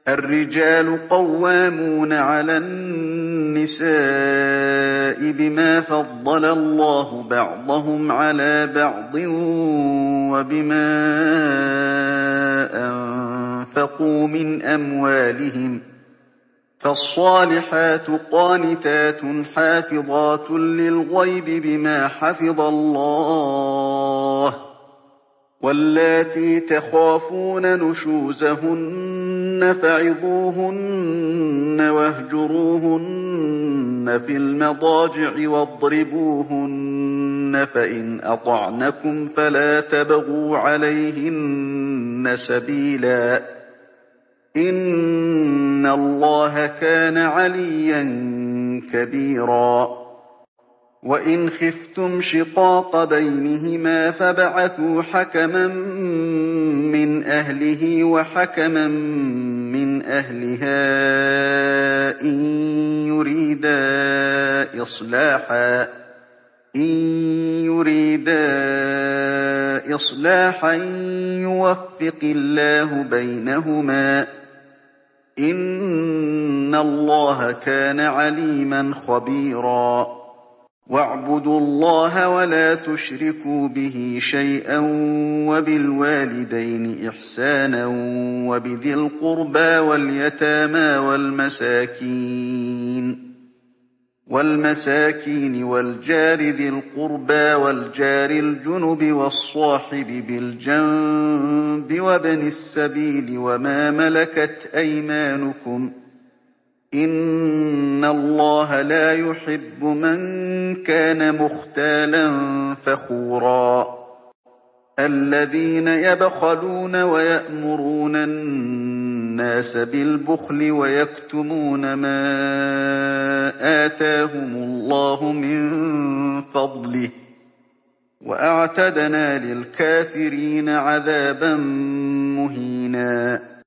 الرجال قوامون على النساء بما فضل الله بعضهم على بعض وبما أنفقوا من أموالهم، فالصالحات قانتات حافظات للغيب بما حفظ الله، واللاتي تخافون نشوزهن فعظوهن واهجروهن في المضاجع واضربوهن، فإن أطعنكم فلا تبغوا عليهن سبيلا، إن الله كان عليا كبيرا. وإن خفتم شقاق بينهما فابعثوا حكما من أهله وحكما من أهلها إن يريدا إصلاحا يوفق الله بينهما، إن الله كان عليما خبيرا. واعبدوا الله ولا تشركوا به شيئا وبالوالدين إحسانا وبذي القربى واليتامى والمساكين والجار ذي القربى والجار الجنب والصاحب بالجنب وابن السبيل وما ملكت أيمانكم، إن الله لا يحب من كان مختالا فخورا. الذين يبخلون ويأمرون الناس بالبخل ويكتمون ما آتاهم الله من فضله، وأعتدنا للكافرين عذابا مهينا.